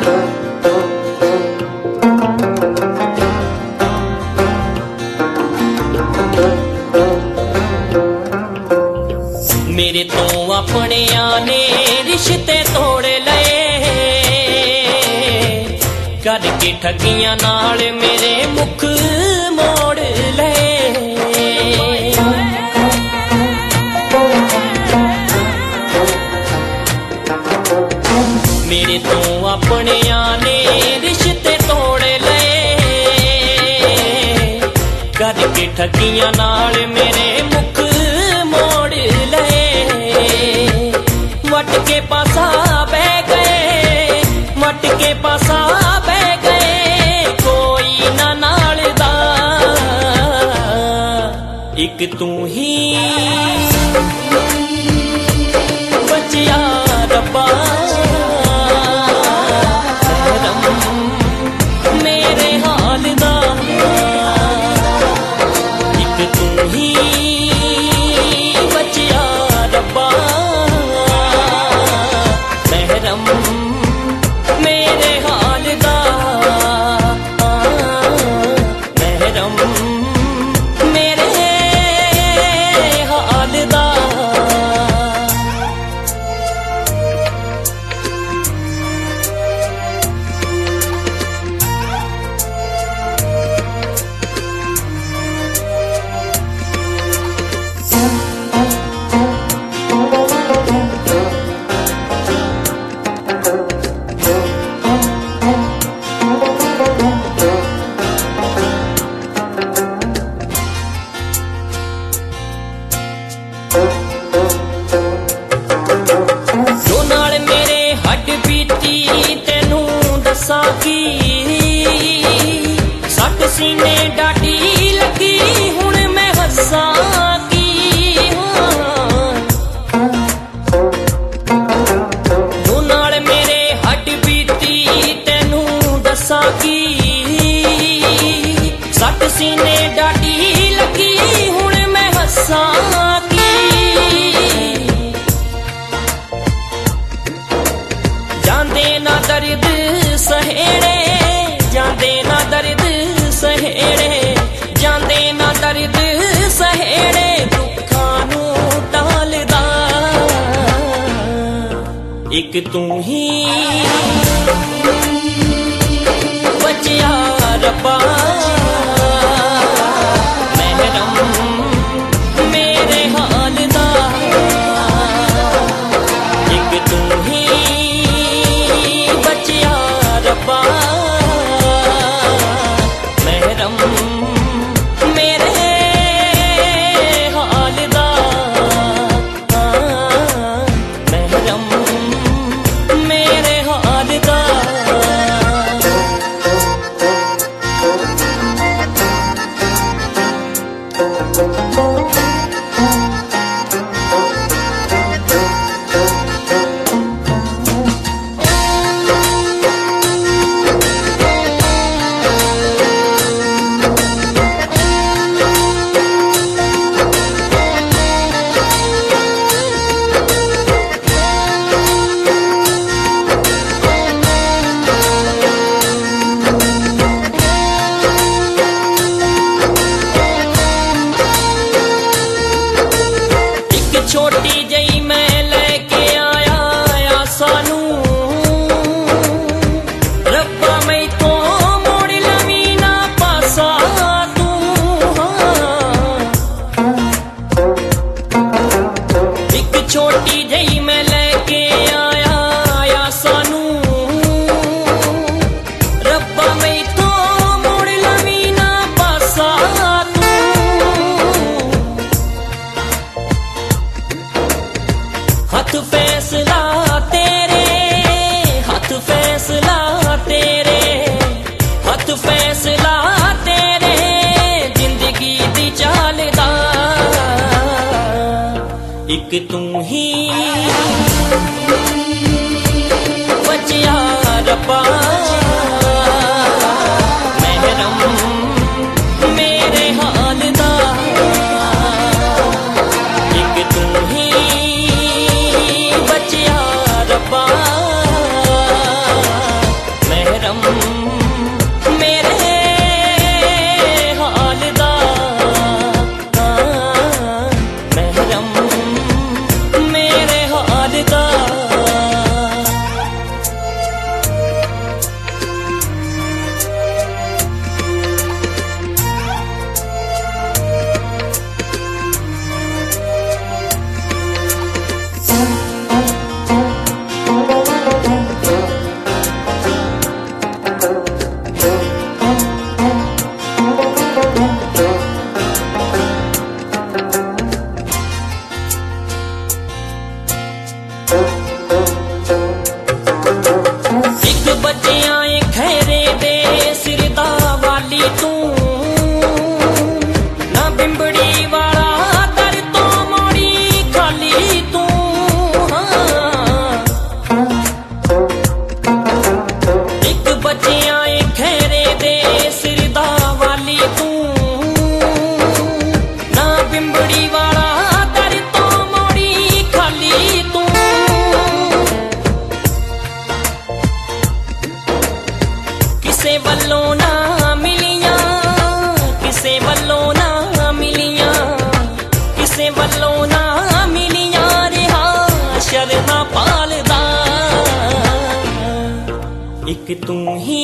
मेरे तो अपनिया ने रिश्ते तोड़ लए, करके ठगियां नाल मेरे मुख मोड़ लए। मेरे तो अपनिया ने रिश्ते तोड़ लए, करके ठगियां नाल मेरे मुख मोड़ लए। मट के पासा बह गए, मट के पासा बह गए, कोई ना नाल दा। एक तू ही बचिया रब्बा, मेरे हाल दा। एक तू ही बचिया रब्बा, महरम मेरे हाल दा। महरम मेरे हाल दा। सट सीने डाटी लगी हुण मैं हस्सा की। तू नाल मेरे हट बीती तेनू दसा की। सट सीने डाटी लगी हुण मैं हस्सा की। जांदे ना दर्द सहेड़े, जांदे ना दर्द सहेड़े, जांदे ना दर्द सहेड़े, दुखां नू टालदा। एक तू ही बचिया रब्बा, महरम मेरे हाल दा। एक तू ही बचिया रब्बा, महरम मेरे हाल दा। महरम मेरे हाल दा। छोटी जई मैं लेके आया सानू, रब्बा मैं तो मोड़ लवी ना पासा तू। एक छोटी जई मैं लेके आया सानू, रब्बा मैं तो मोड़ लवी ना पासा तू। हथ फैसला तेरे, हथ फैसला तेरे, हथ फैसला तेरे, जिंदगी दी चाल दा। एक तू ही बचिया रब्बा, महरम मेरे हाल दा। एक तू ही बचिया रब्बा, कि तू ही